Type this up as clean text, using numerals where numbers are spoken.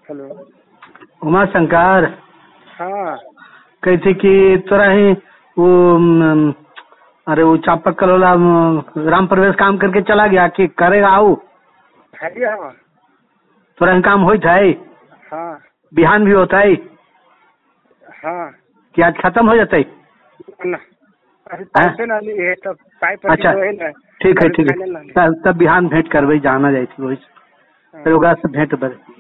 hello Uma Shankar हाँ कहती कि तोरा ही वो अरे वो चापक्कल वाला राम प्रवेश काम करके चला गया कि करेगा आऊ है हाँ तोरा ही काम होता है हाँ बिहान भी होता है हाँ कि आज खत्म हो जाता है ना अरे पैसे ना ली है तब पाइप अच्छा जो है ना ठीक है तब बिहान भेंट करबे जाना जाए थी वही से फिर ओकरा से भेंट बर